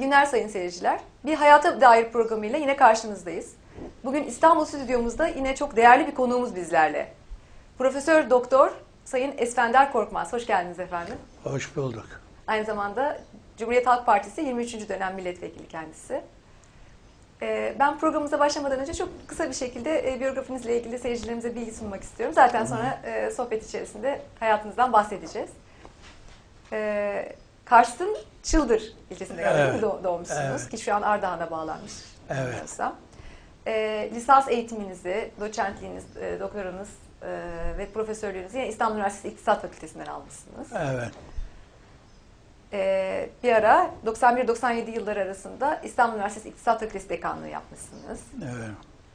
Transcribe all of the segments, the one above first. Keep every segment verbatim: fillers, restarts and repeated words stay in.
İyi günler sayın seyirciler. Bir hayata dair programıyla yine karşınızdayız. Bugün İstanbul stüdyomuzda yine çok değerli bir konuğumuz bizlerle. Profesör Doktor Sayın Esfender Korkmaz. Hoş geldiniz efendim. Hoş bulduk. Aynı zamanda Cumhuriyet Halk Partisi yirmi üçüncü dönem milletvekili kendisi. Ben programımıza başlamadan önce çok kısa bir şekilde biyografinizle ilgili seyircilerimize bilgi sunmak istiyorum. Zaten sonra sohbet içerisinde hayatınızdan bahsedeceğiz. Kars'ın Çıldır ilçesinde evet. doğmuşsunuz evet. ki şu an Ardahan'a bağlanmış. Evet. E, lisans eğitiminizi, doçentliğiniz, e, doktoranız e, ve profesörlüğünüzü yine İstanbul Üniversitesi İktisat Fakültesinden almışsınız. Evet. E, bir ara doksan bir doksan yedi yılları arasında İstanbul Üniversitesi İktisat Fakültesi dekanlığı yapmışsınız. Evet.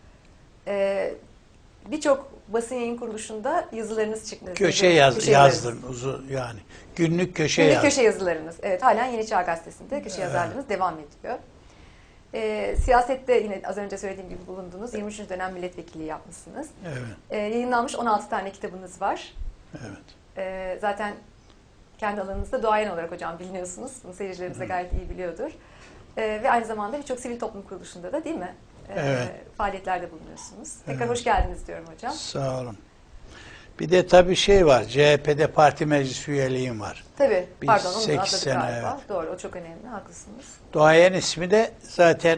E, Birçok basın yayın kuruluşunda yazılarınız çıktı. Köşe yaz, köşe yazdım uzun yani. Günlük köşe Günlük yazdım. köşe yazılarınız. Evet, halen Yeni Çağ Gazetesi'nde köşe evet. yazarlığınız devam ediyor. E, siyasette yine az önce söylediğim gibi bulundunuz. yirmi üçüncü dönem milletvekili yapmışsınız. Evet. E, yayınlanmış on altı tane kitabınız var. Evet. E, zaten kendi alanınızda duayen olarak hocam biliniyorsunuz. Bunu seyircilerimiz de gayet iyi biliyordur. E, ve aynı zamanda birçok sivil toplum kuruluşunda da değil mi? E, evet. Faaliyetlerde bulunuyorsunuz. Tekrar evet. hoş geldiniz diyorum hocam. Sağ olun. Bir de tabii şey var. C H P'de parti meclis üyeliğim var. Tabii. Pardon onu da atladık sene, galiba. Evet. Doğru. O çok önemli. Haklısınız. Duayen ismi de zaten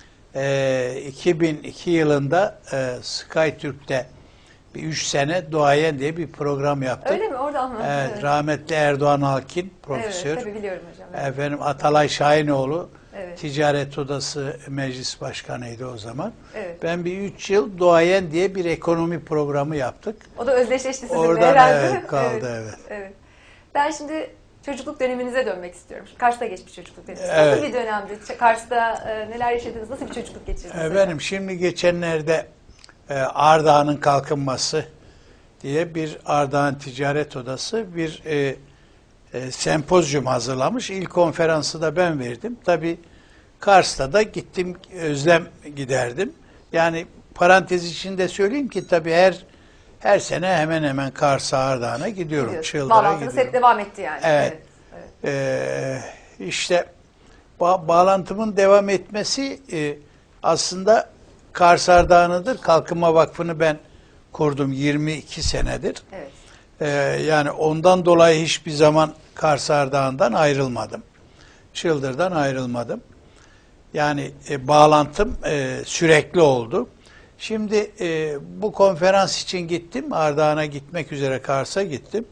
e, iki bin iki yılında e, SkyTürk'te bir üç sene duayen diye bir program yaptık. Öyle mi? Orada anladım. Evet, evet. Rahmetli Erdoğan Alkin profesör. Evet, tabii biliyorum hocam. Evet. Efendim Atalay Şahinoğlu evet. Ticaret Odası Meclis Başkanıydı o zaman. Evet. Ben bir üç yıl duayen diye bir ekonomi programı yaptık. O da özdeşleşti sizinle Oradan herhalde. evet, kaldı evet. evet. evet. Ben şimdi çocukluk döneminize dönmek istiyorum. Kars'ta geçmiş çocukluk döneminiz. Evet. Nasıl bir dönemdi? Kars'ta e, neler yaşadınız? Nasıl bir çocukluk geçirdiniz? Efendim şimdi geçenlerde e, Ardahan'ın kalkınması diye bir Ardahan Ticaret Odası bir e, e, sempozyum hazırlamış. İlk konferansı da ben verdim. Tabii Kars'ta da gittim, özlem giderdim. Yani parantez içinde söyleyeyim ki tabii her her sene hemen hemen Kars'a, Ardahan'a gidiyorum. Çıldır'a Bağlantınız gidiyorum. hep devam etti yani. Evet. evet, evet. Ee, işte ba bağlantımın devam etmesi e, aslında Kars Ardahan'ıdır. Kalkınma Vakfı'nı ben kurdum yirmi iki senedir. Evet. Ee, yani ondan dolayı hiçbir zaman Kars Ardahan'dan ayrılmadım. Çıldır'dan ayrılmadım. Yani e, bağlantım e, sürekli oldu. Şimdi e, bu konferans için gittim. Ardahan'a gitmek üzere Kars'a gittim.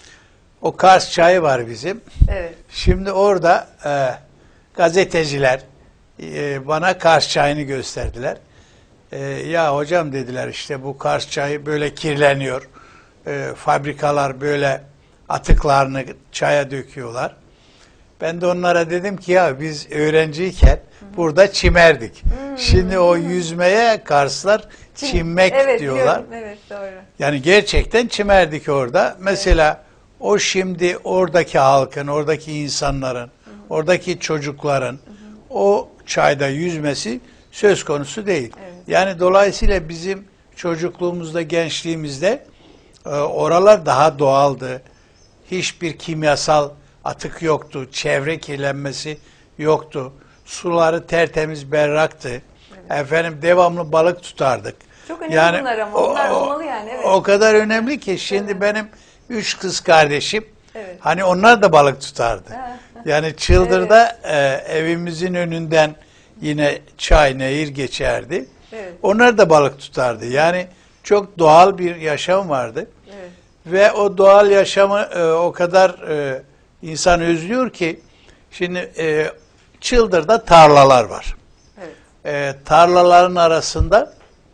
O Kars çayı var bizim. Evet. Şimdi orada e, gazeteciler e, bana Kars çayını gösterdiler. E, ya hocam dediler işte bu Kars çayı böyle kirleniyor. E, fabrikalar böyle atıklarını çaya döküyorlar. Ben de onlara dedim ki ya biz öğrenciyken Hı-hı. burada çimerdik. Hı-hı. Şimdi o yüzmeye Karslar Çim, çimmek evet, diyorlar. Biliyorum. Evet, doğru. Yani gerçekten çimerdik orada. Mesela evet. o şimdi oradaki halkın, oradaki insanların, Hı-hı. oradaki çocukların Hı-hı. o çayda yüzmesi söz konusu değil. Evet. Yani dolayısıyla bizim çocukluğumuzda, gençliğimizde e, oralar daha doğaldı. Hiçbir kimyasal atık yoktu, çevre kirlenmesi yoktu. Suları tertemiz, berraktı. Evet. Efendim devamlı balık tutardık. Çok önemli yani, bunlar ama. Onlar o, olmalı yani. Evet. O kadar önemli ki şimdi evet. benim üç kız kardeşim, evet. hani onlar da balık tutardı. Yani Çıldır'da evet. e, evimizin önünden yine çay, nehir geçerdi. Evet. Onlar da balık tutardı. Yani çok doğal bir yaşam vardı. Evet. Ve o doğal yaşamı e, o kadar e, insan özlüyor ki şimdi e, Çıldır'da tarlalar var. Evet. E, tarlaların arasında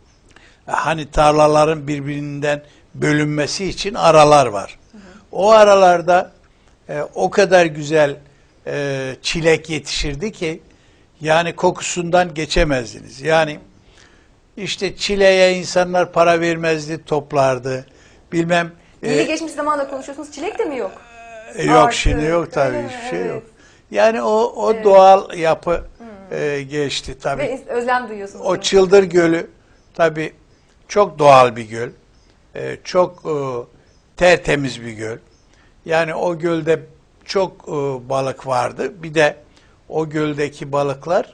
hani tarlaların birbirinden bölünmesi için aralar var. Hı hı. O aralarda e, o kadar güzel e, çilek yetişirdi ki yani kokusundan geçemezdiniz. Yani işte çileğe insanlar para vermezdi, toplardı. Bilmem. Yeni e, geçmiş zamanda konuşuyorsunuz. Çilek de mi yok? E, yok Artı, şimdi yok tabii hiçbir şey evet. yok. Yani o o evet. doğal yapı hmm. e, geçti tabii. Ve özlem duyuyorsunuz. O Çıldır Gölü tabii çok doğal bir göl. E, çok e, tertemiz bir göl. Yani o gölde çok e, balık vardı. Bir de o göldeki balıklar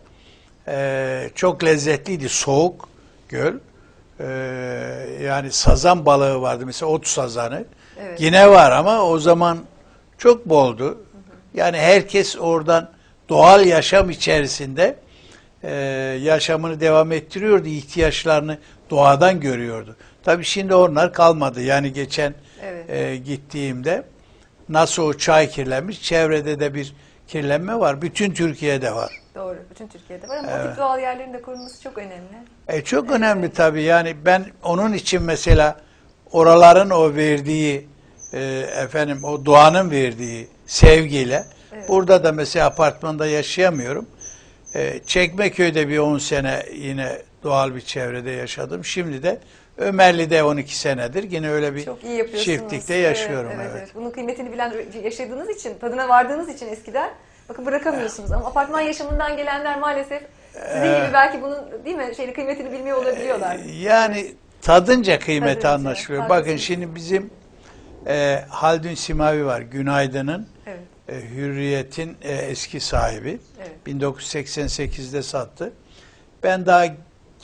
e, çok lezzetliydi. Soğuk göl. E, yani sazan balığı vardı. Mesela ot sazanı. Evet. Yine var ama o zaman çok boldu. Hı hı. Yani herkes oradan doğal yaşam içerisinde e, yaşamını devam ettiriyordu. İhtiyaçlarını doğadan görüyordu. Tabii şimdi onlar kalmadı. Yani geçen evet. e, gittiğimde nasıl o çay kirlenmiş, çevrede de bir kirlenme var. Bütün Türkiye'de var. Doğru. Bütün Türkiye'de var ama Evet. o tip doğal yerlerin de korunması çok önemli. E, çok evet. önemli tabii. Yani ben onun için mesela oraların o verdiği e, efendim o doğanın verdiği sevgiyle evet. burada da mesela apartmanda yaşayamıyorum. E, Çekmeköy'de bir on sene yine doğal bir çevrede yaşadım. Şimdi de Ömerli'de on iki senedir yine öyle bir çiftlikte yaşıyorum. Evet, evet, evet. evet. Bunun kıymetini bilen, yaşadığınız için, tadına vardığınız için eskiden bakın bırakamıyorsunuz. Ama apartman yaşamından gelenler maalesef sizin ee, gibi belki bunun değil mi şeyli kıymetini bilmiyor olabiliyorlar. Yani evet. tadınca kıymeti tadınca, anlaşılıyor. Haklısınız. Bakın şimdi bizim e, Haldun Simavi var. Günaydın'ın evet. e, Hürriyet'in e, eski sahibi. Evet. bin dokuz yüz seksen sekizde sattı. Ben daha e,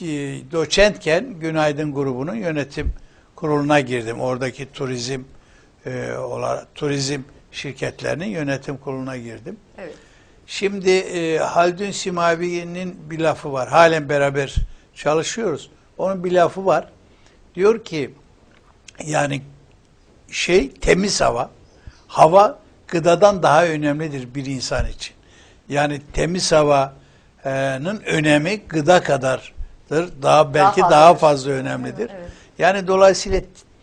doçentken Günaydın grubunun yönetim kuruluna girdim. Oradaki turizm e, olarak turizm şirketlerinin yönetim kuruluna girdim. Evet. Şimdi e, Haldun Simavi'nin bir lafı var. Halen beraber çalışıyoruz. Onun bir lafı var. Diyor ki yani şey temiz hava. Hava gıdadan daha önemlidir bir insan için. Yani temiz havanın önemi gıda kadardır. Daha belki daha, daha fazla önemlidir. Evet, evet. Yani dolayısıyla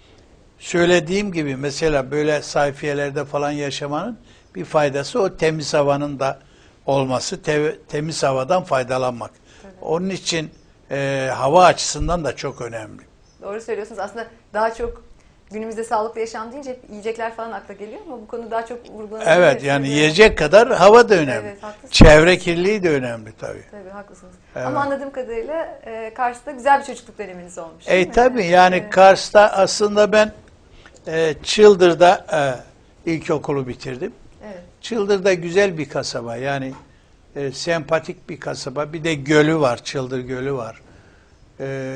söylediğim gibi mesela böyle sayfiyelerde falan yaşamanın bir faydası o temiz havanın da olması, te temiz havadan faydalanmak. Evet. Onun için e, hava açısından da çok önemli. Doğru söylüyorsunuz. Aslında daha çok günümüzde sağlıklı yaşam deyince yiyecekler falan akla geliyor ama bu konu daha çok vurgulanıyor. Evet yani yiyecek kadar hava da önemli. Evet, çevre kirliliği de önemli tabii. Tabii haklısınız. Evet. Ama anladığım kadarıyla e, Kars'ta güzel bir çocukluk döneminiz olmuş. E tabii yani evet. Kars'ta aslında ben e, Çıldır'da e, ilkokulu bitirdim. Evet. Çıldır'da güzel bir kasaba yani e, sempatik bir kasaba. Bir de gölü var, Çıldır Gölü var. E,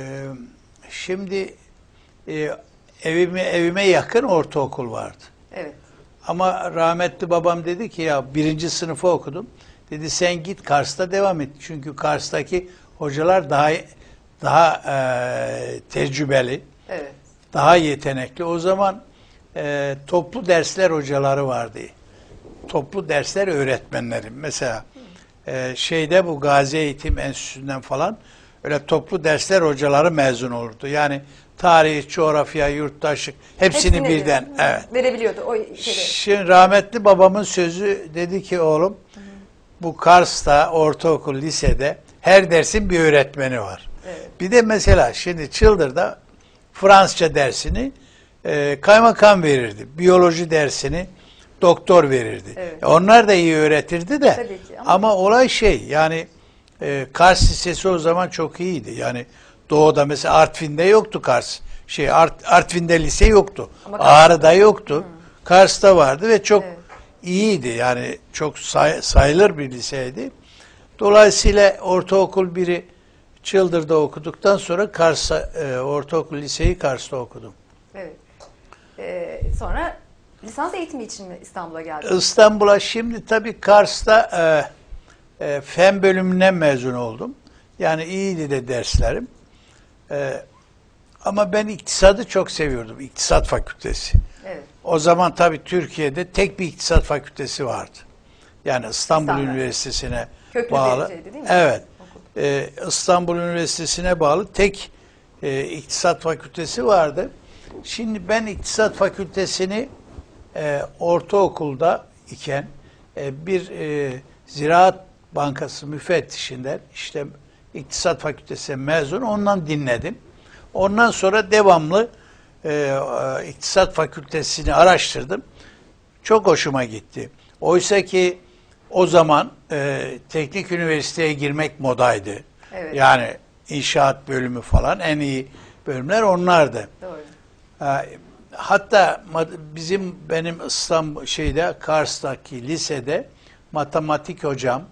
şimdi e, evime evime yakın ortaokul vardı. Evet. Ama rahmetli babam dedi ki ya birinci sınıfı okudum. Dedi sen git Kars'ta devam et. Çünkü Kars'taki hocalar daha daha e, tecrübeli, evet. daha yetenekli. O zaman e, toplu dersler hocaları vardı. Toplu dersler öğretmenleri. Mesela e, şeyde bu Gazi Eğitim Enstitüsü'nden falan öyle toplu dersler hocaları mezun olurdu. Yani tarih, coğrafya, yurttaşlık hepsini, hepsini birden evet. verebiliyordu o şeyleri. Şimdi rahmetli babamın sözü dedi ki oğlum hı hı. bu Kars'ta ortaokul, lisede her dersin bir öğretmeni var. Evet. Bir de mesela şimdi Çıldır'da Fransızca dersini e, kaymakam verirdi. Biyoloji dersini doktor verirdi. Evet. Onlar da iyi öğretirdi de Tabii ki, ama, ama olay şey yani e, Kars Lisesi o zaman çok iyiydi. Yani Doğu'da mesela Artvin'de yoktu Kars. Şey Art, Artvin'de lise yoktu. Ağrı'da yoktu. Hmm. Kars'ta vardı ve çok evet. iyiydi. Yani çok say, sayılır bir liseydi. Dolayısıyla ortaokul biri Çıldır'da okuduktan sonra Kars'a e, ortaokul liseyi Kars'ta okudum. Evet. Ee, sonra lisans eğitimi için mi İstanbul'a geldiniz? İstanbul'a şimdi tabii Kars'ta e, e, fen bölümünden mezun oldum. Yani iyiydi de derslerim. Ee, ama ben iktisadı çok seviyordum. İktisat fakültesi. Evet. O zaman tabii Türkiye'de tek bir iktisat fakültesi vardı. Yani İstanbul İstanbul. Üniversitesi'ne Köklü bağlı. Şeydi, değil mi? Evet. Ee, İstanbul Üniversitesi'ne bağlı tek e, iktisat fakültesi vardı. Şimdi ben iktisat fakültesini e, ortaokulda iken e, bir e, Ziraat Bankası müfettişinden işte İktisat Fakültesi mezun, ondan dinledim. Ondan sonra devamlı e, e, İktisat Fakültesini araştırdım. Çok hoşuma gitti. Oysa ki o zaman e, teknik üniversiteye girmek modaydı. Evet. Yani inşaat bölümü falan en iyi bölümler onlardı. Doğru. E, hatta bizim benim İstanbul şeyde Kars'taki lisede matematik hocam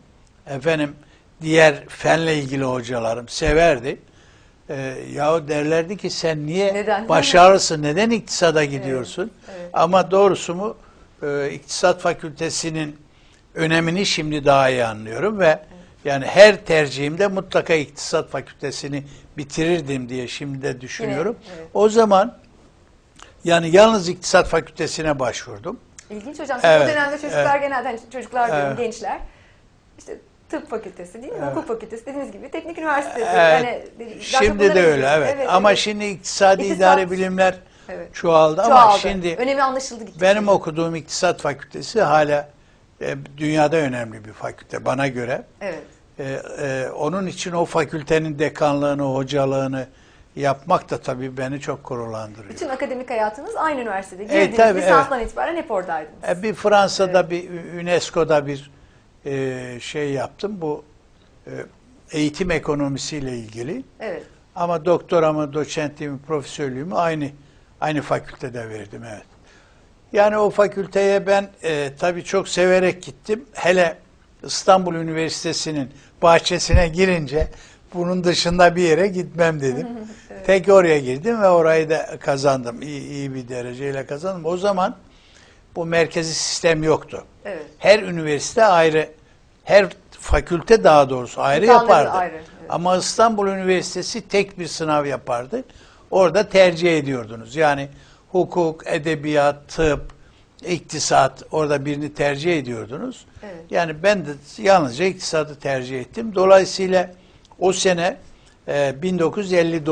efendim diğer fenle ilgili hocalarım severdi. Ee, yahu derlerdi ki sen niye neden? başarılısın, neden iktisada gidiyorsun? Evet, evet. Ama doğrusu mu e, iktisat fakültesinin önemini şimdi daha iyi anlıyorum ve evet. yani her tercihimde mutlaka iktisat fakültesini bitirirdim diye şimdi de düşünüyorum. Evet, evet. O zaman yani yalnız iktisat fakültesine başvurdum. İlginç hocam. Evet, bu dönemde çocuklar evet. genelde hani çocuklar diyorum, evet. gençler işte tıp fakültesi değil mi? Evet. Hukuk fakültesi dediğiniz gibi teknik üniversitesi. Evet. Yani, şimdi de öyle evet. evet ama evet. şimdi iktisadi İktisat, idari bilimler evet. çoğaldı, çoğaldı ama şimdi önemi anlaşıldı gitti. Benim okuduğum iktisat fakültesi hala e, dünyada önemli bir fakülte bana göre. Evet. E, e, onun için o fakültenin dekanlığını, hocalığını yapmak da tabii beni çok gururlandırıyor. Bütün akademik hayatınız aynı üniversitede. Girdiniz, e, lisanstan evet. itibaren hep oradaydınız. E, bir Fransa'da, evet. bir UNESCO'da bir e, şey yaptım. Bu e, eğitim ekonomisiyle ilgili. Evet. Ama doktoramı, doçentliğimi, profesörlüğümü aynı aynı fakültede verdim. Evet. Yani o fakülteye ben e, tabii çok severek gittim. Hele İstanbul Üniversitesi'nin bahçesine girince bunun dışında bir yere gitmem dedim. Evet. Tek oraya girdim ve orayı da kazandım. İyi, iyi bir dereceyle kazandım. O zaman bu merkezi sistem yoktu. Evet. Her üniversite ayrı, her fakülte daha doğrusu ayrı İmkanları yapardı. Ayrı, evet. Ama İstanbul Üniversitesi tek bir sınav yapardı. Orada tercih ediyordunuz. Yani hukuk, edebiyat, tıp, iktisat orada birini tercih ediyordunuz. Evet. Yani ben de yalnızca iktisadı tercih ettim. Dolayısıyla o sene e, bin dokuz yüz elli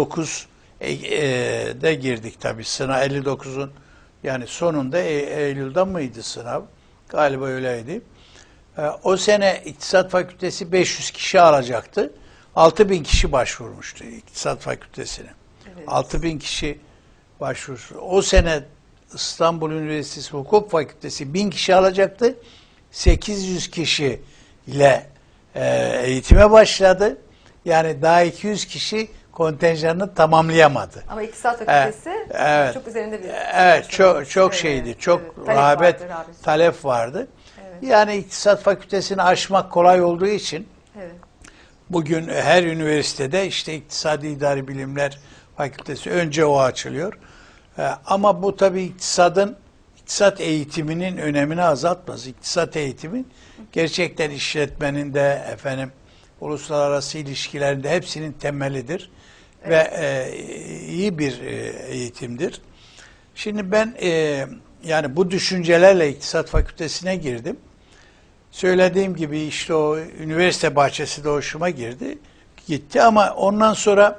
dokuz'da girdik tabii sınav. elli dokuz'un yani sonunda e, Eylül'de mıydı sınav? Galiba öyleydi. E, o sene İktisat Fakültesi beş yüz kişi alacaktı. altı bin kişi başvurmuştu İktisat Fakültesi'ne. Evet. altı bin kişi başvurmuştu. O sene İstanbul Üniversitesi Hukuk Fakültesi bin kişi alacaktı. sekiz yüz kişi ile e, eğitime başladı. Yani daha iki yüz kişi kontenjanını tamamlayamadı. Ama İktisat Fakültesi evet, evet, çok üzerinde bir... Evet, çok, çok şeydi. Çok evet, rağbet, vardı, talep vardı. Evet. Yani İktisat Fakültesini aşmak kolay olduğu için evet. bugün her üniversitede işte İktisadi İdari Bilimler Fakültesi önce o açılıyor. Ama bu tabii iktisadın, iktisat eğitiminin önemini azaltmaz. İktisat eğitimi gerçekten işletmenin de efendim uluslararası ilişkilerinde hepsinin temelidir. Evet. Ve e, iyi bir e, eğitimdir. Şimdi ben e, yani bu düşüncelerle İktisat Fakültesine girdim. Söylediğim gibi işte o üniversite bahçesi de hoşuma girdi, gitti ama ondan sonra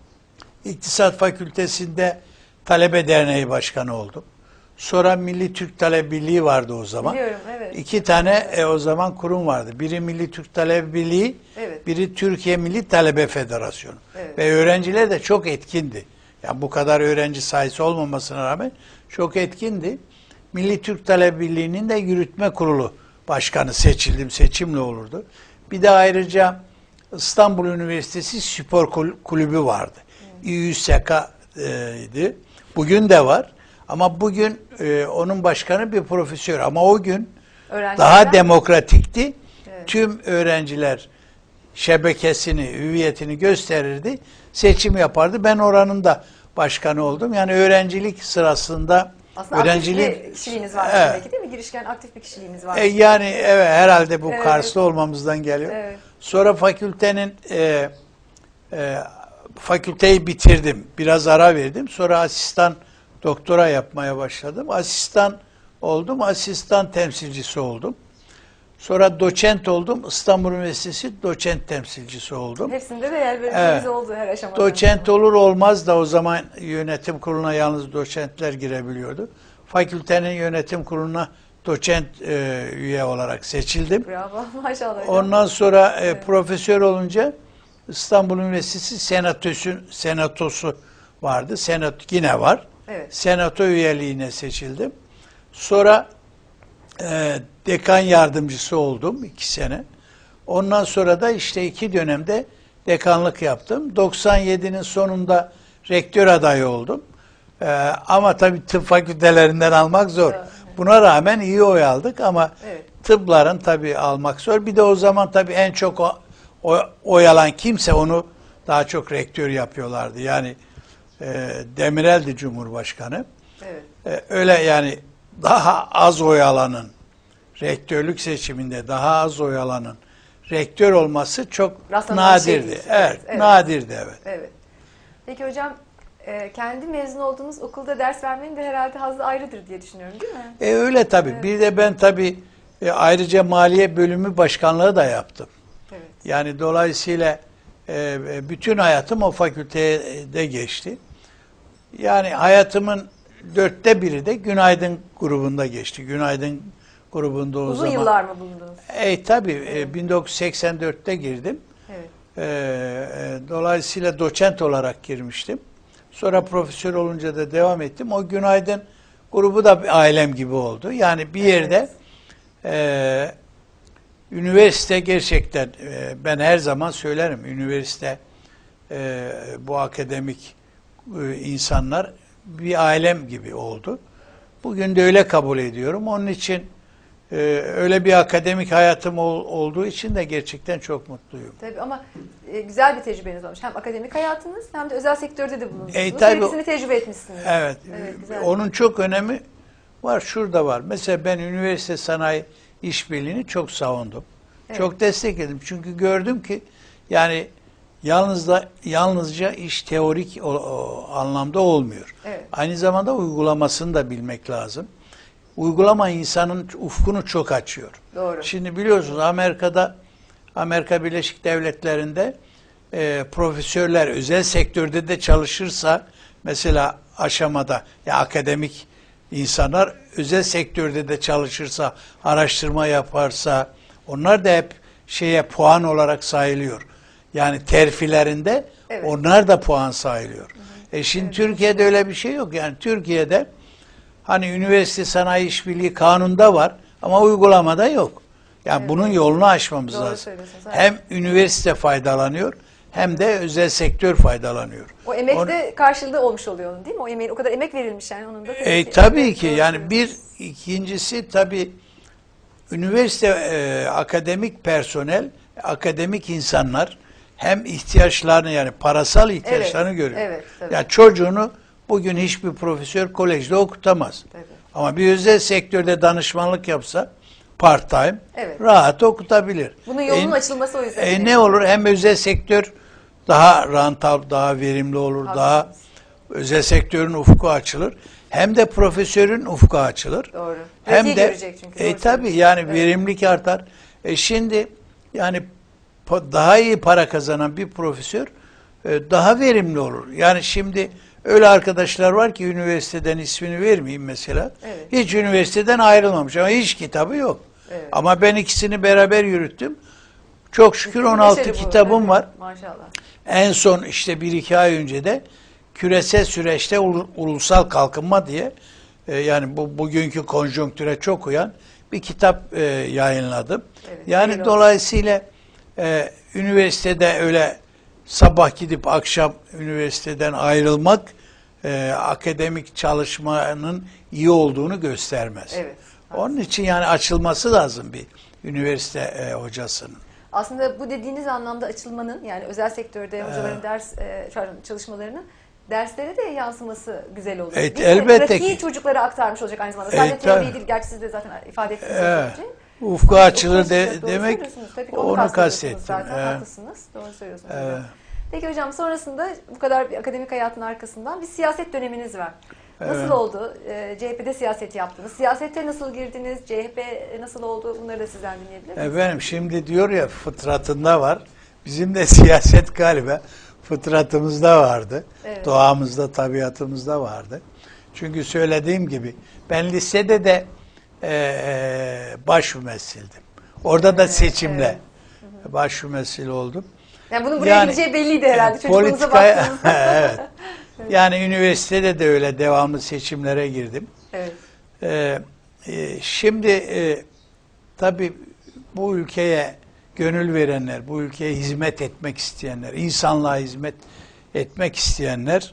İktisat Fakültesi'nde Talebe Derneği Başkanı oldum. Sonra Milli Türk Talebe Birliği vardı o zaman. Biliyorum, evet. İki tane e, o zaman kurum vardı. Biri Milli Türk Talebe Birliği, evet. biri Türkiye Milli Talebe Federasyonu. Evet. Ve öğrenciler de çok etkindi. Yani bu kadar öğrenci sayısı olmamasına rağmen çok etkindi. Milli Türk Talebe Birliği'nin de yürütme kurulu başkanı seçildim. Seçimle olurdu. Bir de ayrıca İstanbul Üniversitesi Spor Kulübü vardı. İ Ü S K idi. Bugün de var. Ama bugün e, onun başkanı bir profesör. Ama o gün daha demokratikti. Evet. Tüm öğrenciler şebekesini, hüviyetini gösterirdi. Seçim yapardı. Ben oranın da başkanı oldum. Yani öğrencilik sırasında aslında öğrencilik aktif bir kişiliğiniz var evet. belki değil mi? Girişken aktif bir kişiliğiniz var. E, yani evet herhalde bu evet. Karslı olmamızdan geliyor. Evet. Sonra fakültenin e, e, fakülteyi bitirdim. Biraz ara verdim. Sonra asistan doktora yapmaya başladım. Asistan oldum. Asistan temsilcisi oldum. Sonra doçent oldum. İstanbul Üniversitesi doçent temsilcisi oldum. Hepsinde de yer vericiniz evet. oldu her aşamada. Doçent olur olmaz da o zaman yönetim kuruluna yalnız doçentler girebiliyordu. Fakültenin yönetim kuruluna doçent e, üye olarak seçildim. Bravo maşallah. Ondan sonra e, evet. profesör olunca İstanbul Üniversitesi senatosu, senatosu vardı. Senat yine var. Evet. Senato üyeliğine seçildim. Sonra e, dekan yardımcısı oldum iki sene. Ondan sonra da işte iki dönemde dekanlık yaptım. doksan yedi'nin sonunda rektör adayı oldum. E, ama tabii tıp fakültelerinden almak zor. Evet. Buna rağmen iyi oy aldık ama evet. tıpların tabii almak zor. Bir de o zaman tabii en çok o, o, oyalan kimse onu daha çok rektör yapıyorlardı. Yani e, Demirel'di Cumhurbaşkanı. Evet. E, öyle yani daha az oyalanın, rektörlük seçiminde daha az oyalanın rektör olması çok Rastlanan şey nadirdi. değil. Evet, Evet, evet. nadirdi evet. Evet. Peki hocam, e, kendi mezun olduğunuz okulda ders vermenin de herhalde hazzı ayrıdır diye düşünüyorum, değil mi? E öyle tabii. Evet. Bir de ben tabii e, ayrıca Maliye Bölümü Başkanlığı da yaptım. Evet. Yani dolayısıyla e, bütün hayatım o fakültede geçti. Yani hayatımın dörtte biri de Günaydın grubunda geçti. Günaydın grubunda o Uzun zaman. yıllar mı bulundunuz? E tabii e, bin dokuz yüz seksen dörtte girdim. Evet. E, e, dolayısıyla doçent olarak girmiştim. Sonra profesör olunca da devam ettim. O Günaydın grubu da bir ailem gibi oldu. Yani bir yerde Evet. e, üniversite gerçekten e, ben her zaman söylerim. Üniversite e, bu akademik e, insanlar bir ailem gibi oldu. Bugün de öyle kabul ediyorum. Onun için e, öyle bir akademik hayatım ol, olduğu için de gerçekten çok mutluyum. Tabii ama e, güzel bir tecrübeniz olmuş. Hem akademik hayatınız hem de özel sektörde de bulundunuz. E, tabii, Her ikisini tecrübe etmişsiniz. Evet. Evet, güzel. Onun çok önemi var. Şurada var. Mesela ben üniversite sanayi işbirliğini çok savundum. Evet. Çok destekledim. Çünkü gördüm ki yani yalnız da yalnızca iş teorik o, o, anlamda olmuyor. Evet. Aynı zamanda uygulamasını da bilmek lazım. Uygulama insanın ufkunu çok açıyor. Doğru. Şimdi biliyorsunuz Amerika'da, Amerika Birleşik Devletleri'nde e, profesörler özel sektörde de çalışırsa, mesela aşamada ya akademik insanlar özel sektörde de çalışırsa, araştırma yaparsa, onlar da hep şeye puan olarak sayılıyor. Yani terfilerinde Evet. onlar da puan sayılıyor. Hı hı. E şimdi Evet. Türkiye'de öyle bir şey yok. Yani Türkiye'de hani üniversite sanayi işbirliği kanunda var ama uygulamada yok. Yani Evet. bunun yolunu aşmamız Doğru lazım. söylüyorsunuz, evet. Hem üniversite faydalanıyor hem de özel sektör faydalanıyor. O emek Onu- de karşılığı olmuş oluyor onun, değil mi? O emeğin o kadar emek verilmiş yani onun da. E, tabii Evet, ki doğru yani bir söylüyorsunuz. ikincisi tabii üniversite e, akademik personel, akademik insanlar hem ihtiyaçlarını yani parasal ihtiyaçlarını Evet, görüyor. evet, tabii. Yani çocuğunu bugün hiçbir profesör kolejde okutamaz. Tabii. Ama bir özel sektörde danışmanlık yapsa part time Evet. rahat okutabilir. Bunun yolunun E, açılması o yüzden. e, önemli. ne olur hem özel sektör daha rantab, daha verimli olur, Haklısınız. daha özel sektörün ufku açılır. Hem de profesörün ufku açılır. Doğru. Hem Pratiği de görecek çünkü. e, doğru tabii söylüyorsunuz. yani Evet. verimlilik artar. E şimdi yani pa- daha iyi para kazanan bir profesör e, daha verimli olur. Yani şimdi öyle arkadaşlar var ki üniversiteden ismini vermeyeyim mesela. Evet. Hiç üniversiteden ayrılmamış ama hiç kitabı yok. Evet. Ama ben ikisini beraber yürüttüm. Çok şükür Bütün on altı başarı bu, kitabım evet. var. Maşallah. En son işte bir iki ay önce de küresel süreçte ulu- ulusal kalkınma diye e, yani bu bugünkü konjonktüre çok uyan bir kitap e, yayınladım. Evet, yani hayırlı olsun. dolayısıyla e, üniversitede öyle sabah gidip akşam üniversiteden ayrılmak e, akademik çalışmanın iyi olduğunu göstermez. Evet. Onun için yani açılması lazım bir üniversite e, hocasının. Aslında bu dediğiniz anlamda açılmanın yani özel sektörde hocaların ders e, çalışmalarının derslere de yansıması güzel olur. Evet, Değil mi? elbette Pratiği ki. çocuklara aktarmış olacak aynı zamanda. Sadece Evet, teori tabii. değil. Gerçi siz de zaten ifade ettiniz. az Evet. önce. Ufku açılır de, Doğru demek söylüyorsunuz. Tabii ki onu, onu kastediyorsunuz kastettim. zaten. Evet. Haklısınız. Doğru söylüyorsunuz. Evet. hocam. Peki hocam sonrasında bu kadar bir akademik hayatın arkasından bir siyaset döneminiz var. Nasıl Evet. oldu? Ee, C H P'de siyaset yaptınız. Siyasete nasıl girdiniz? C H P nasıl oldu? Bunları da sizden dinleyebilir miyiz? Efendim şimdi diyor ya fıtratında var. Bizim de siyaset galiba fıtratımızda vardı. Evet. Doğamızda, tabiatımızda vardı. Çünkü söylediğim gibi ben lisede de e, başmümessildim. Orada da Evet, seçimle evet. başmümessil oldum. Yani bunun buraya Yani, gideceği belliydi herhalde. e, Çocukluğunuza politikaya- baktığınızda. evet. Yani üniversitede de öyle devamlı seçimlere girdim. Evet. Ee, e, şimdi e, tabii bu ülkeye gönül verenler, bu ülkeye hizmet etmek isteyenler, insanlığa hizmet etmek isteyenlerin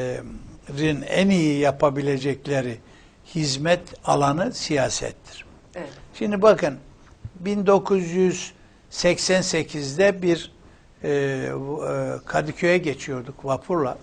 Evet. en iyi yapabilecekleri hizmet alanı siyasettir. Evet. Şimdi bakın bin dokuz yüz seksen sekizde bir e, e, Kadıköy'e geçiyorduk vapurla.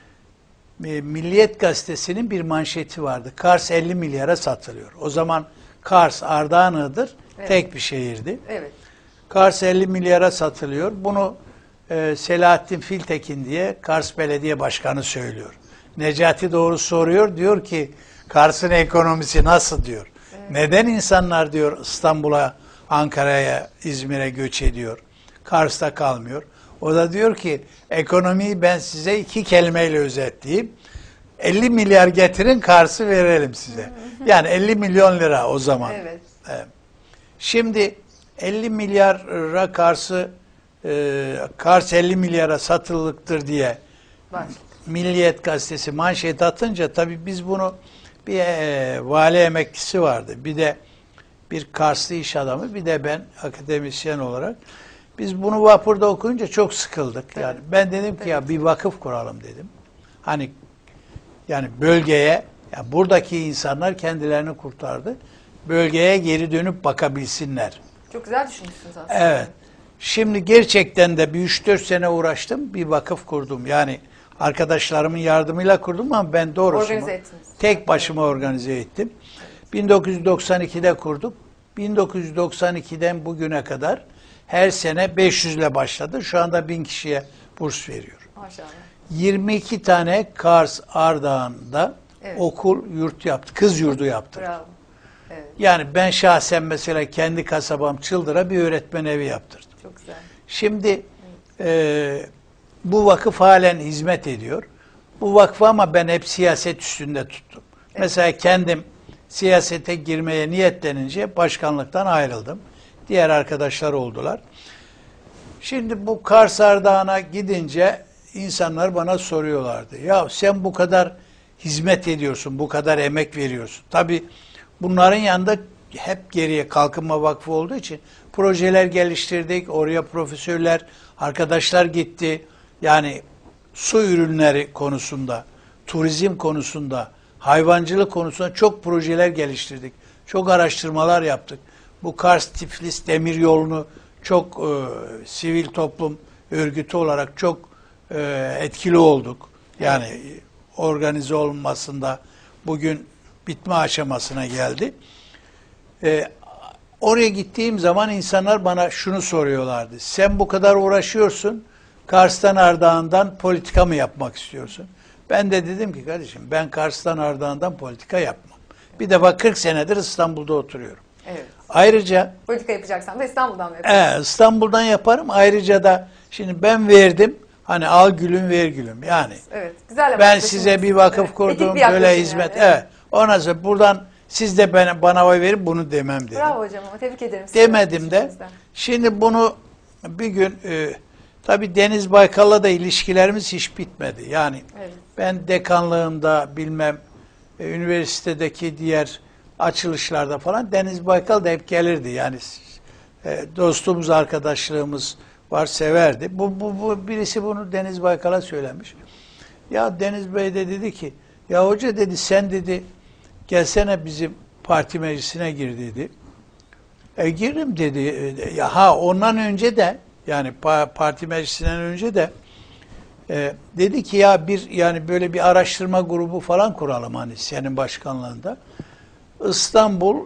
E, Milliyet Gazetesi'nin bir manşeti vardı. Kars elli milyara satılıyor. O zaman Kars Ardahan Iğdır Evet. tek bir şehirdi. Evet. Kars elli milyara satılıyor. Bunu e, Selahattin Filtekin diye Kars Belediye Başkanı söylüyor. Necati doğru soruyor. Diyor ki Kars'ın ekonomisi nasıl diyor. Evet. Neden insanlar diyor İstanbul'a, Ankara'ya, İzmir'e göç ediyor. Kars'ta kalmıyor. O da diyor ki ekonomiyi ben size iki kelimeyle özetleyeyim. elli milyar getirin Kars'ı verelim size. Yani elli milyon lira o zaman. Evet. Evet. Şimdi elli milyara Kars'ı e, Kars elli milyara satılıktır diye Var. Milliyet Gazetesi manşet atınca tabii biz bunu bir e, vali emeklisi vardı. Bir de bir Karslı iş adamı, bir de ben akademisyen olarak. Biz bunu vapurda okuyunca çok sıkıldık. Tabii. Yani ben dedim ki Evet. ya bir vakıf kuralım dedim. Hani yani bölgeye, yani buradaki insanlar kendilerini kurtardı. Bölgeye geri dönüp bakabilsinler. Çok güzel düşünmüşsünüz aslında. Evet. Şimdi gerçekten de bir üç dört sene uğraştım. Bir vakıf kurdum. Yani arkadaşlarımın yardımıyla kurdum ama ben doğrusunu Organize ettiniz. tek başıma organize ettim. bin dokuz yüz doksan ikide kurduk. bin dokuz yüz doksan ikiden bugüne kadar her sene beş yüz ile başladı. Şu anda bin kişiye burs veriyor. Maşallah. yirmi iki tane Kars Ardahan'da Evet. okul, yurt yaptı. Kız yurdu yaptı. Bravo. Evet. Yani ben şahsen mesela kendi kasabam Çıldır'a bir öğretmen evi yaptırdım. Çok güzel. Şimdi e, bu vakıf halen hizmet ediyor. Bu vakfı ama ben hep siyaset üstünde tuttum. Evet. Mesela kendim siyasete girmeye niyetlenince başkanlıktan ayrıldım. Diğer arkadaşlar oldular. Şimdi bu Kars Ardahan'a gidince insanlar bana soruyorlardı. Ya sen bu kadar hizmet ediyorsun, bu kadar emek veriyorsun. Tabii bunların yanında hep geriye Kalkınma Vakfı olduğu için projeler geliştirdik. Oraya profesörler, arkadaşlar gitti. Yani su ürünleri konusunda, turizm konusunda, hayvancılık konusunda çok projeler geliştirdik. Çok araştırmalar yaptık. Bu Kars-Tiflis demiryolunu çok e, sivil toplum örgütü olarak çok e, etkili olduk. Yani organize olmasında bugün bitme aşamasına geldi. E, oraya gittiğim zaman insanlar bana şunu soruyorlardı. Sen bu kadar uğraşıyorsun, Kars'tan Ardahan'dan politika mı yapmak istiyorsun? Ben de dedim ki kardeşim ben Kars'tan Ardahan'dan politika yapmam. Bir defa kırk senedir İstanbul'da oturuyorum. Evet. Ayrıca Politika yapacaksan da İstanbul'dan mı yapacaksın? e, İstanbul'dan yaparım. Ayrıca da şimdi ben verdim. Hani al gülüm ver gülüm. Yani Evet. Güzel ben yaklaşım. size bir vakıf Evet. kurdum. Etik bir yaklaşım Böyle yani, hizmet. evet. Evet. Ondan sonra buradan siz de bana, bana oy verin bunu demem dedim. Bravo hocam ama tebrik ederim. sizi Demedim de. düşüncenizden. Şimdi bunu bir gün e, tabii Deniz Baykal'la da ilişkilerimiz hiç bitmedi. Yani Evet. ben dekanlığımda bilmem e, üniversitedeki diğer açılışlarda falan Deniz Baykal da hep gelirdi. Yani e, dostluğumuz, arkadaşlığımız var, severdi. Bu, bu, bu birisi bunu Deniz Baykal'a söylemiş. Ya Deniz Bey de dedi ki, ya hoca dedi sen dedi gelsene bizim parti meclisine gir dedi. E girdim dedi. E, ya ha ondan önce de yani pa, parti meclisinden önce de e, dedi ki ya bir yani böyle bir araştırma grubu falan kuralım hani senin başkanlığında. İstanbul